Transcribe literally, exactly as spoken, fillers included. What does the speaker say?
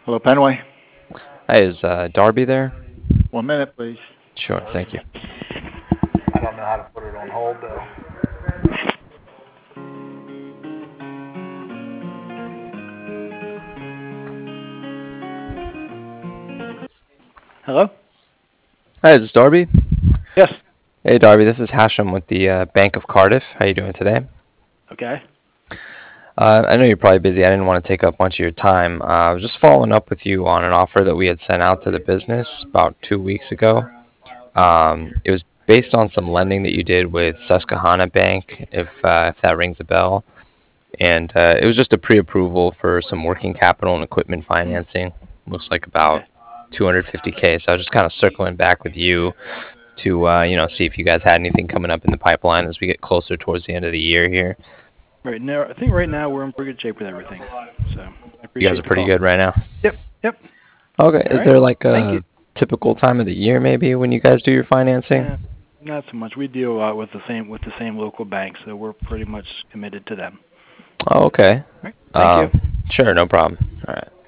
Hello, Penway. Hi, is uh, Darby there? One minute, please. Sure, thank you. I don't know how to put it on hold, though. Hello? Hi, is this Darby? Yes. Hey, Darby, this is Hashem with the uh, Bank of Cardiff. How you doing today? Okay. Uh, I know you're probably busy. I didn't want to take up much of your time. Uh, I was just following up with you on an offer that we had sent out to the business about two weeks ago. Um, it was based on some lending that you did with Susquehanna Bank, if uh, if that rings a bell. And uh, it was just a pre-approval for some working capital and equipment financing. Looks like about Okay. two hundred fifty K. So I was just kind of circling back with you to uh, you know see if you guys had anything coming up in the pipeline as we get closer towards the end of the year here. Right now, I think right now we're in pretty good shape with everything. So I You guys are appreciate the pretty call. good right now. Yep. Yep. Okay, All is right. there like Thank you. a typical time of the year maybe when you guys do your financing? Eh, not so much. We deal a lot with the same with the same local banks, so we're pretty much committed to them. Oh, okay. All right. Thank you. Um, sure, no problem. All right.